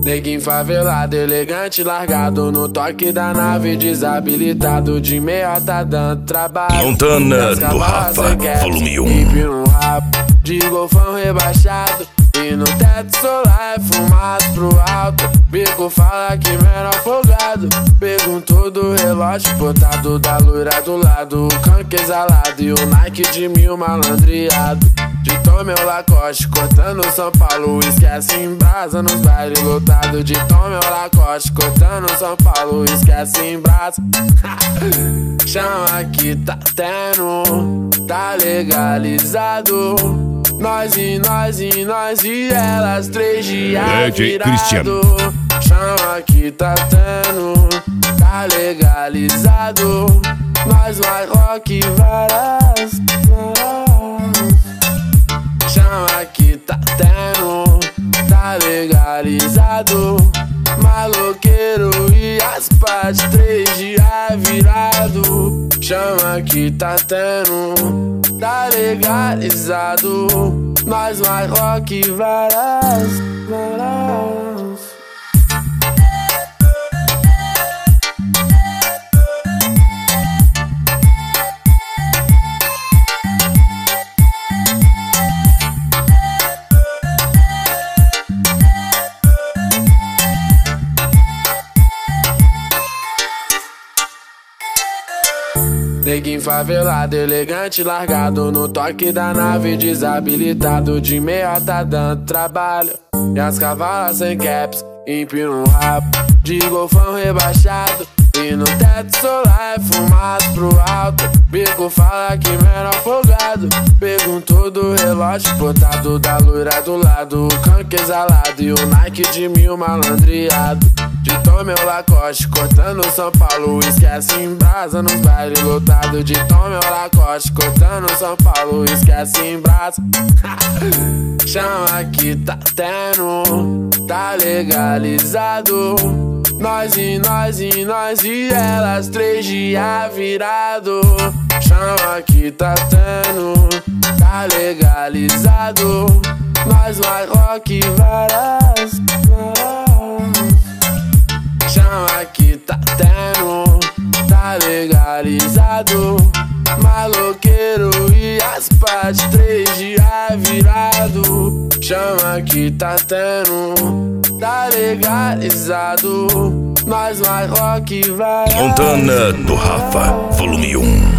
Neguinho favelado, elegante, largado no toque da nave, desabilitado de meia tá dando trabalho. Montana do Rafa, volume 1. Hip no rabo, de golfão rebaixado, e no teto solar é fumado pro alto. Bico fala que menor folgado, perguntou do relógio botado da loira do lado. O canque exalado e o Nike de 1000 malandreado. De Tom meu Lacoste, cortando São Paulo, esquece em brasa nos bailes lotados. De Tom meu Lacoste, cortando São Paulo, esquece em brasa. Chama que tá tendo, tá legalizado. Nós e elas, 3 dias virado. Chama que tá tendo, tá legalizado. Nós vai rock várias. Chama que tá tendo, tá legalizado. Maloqueiro e as partes, 3 dias virado. Chama que tá tendo, tá legalizado. Nós vai rock várias. Neguinho favelado, elegante, largado no toque da nave, desabilitado de meia tá dando trabalho. E as cavalas sem caps, empina no rabo, de golfão rebaixado, e no teto solar é fumado pro alto. Bico fala que menor folgado, perguntou do relógio botado da loira do lado. O canque exalado e o Nike de 1000 malandreado. De Tom meu Lacoste, cortando São Paulo, esquece em brasa nos bailes lotados. De Tom meu Lacoste, cortando São Paulo, esquece em brasa. Chama que tá tendo, tá legalizado. Nós e elas, 3 dias virado. Chama que tá tendo, tá legalizado. Nós vai rock várias. Chama que tá tendo, tá legalizado. Maloqueiro e as partes, 3 dias virado. Chama que tá tendo, tá legalizado. Nós vai rock vai. Montana do Rafa, volume 1.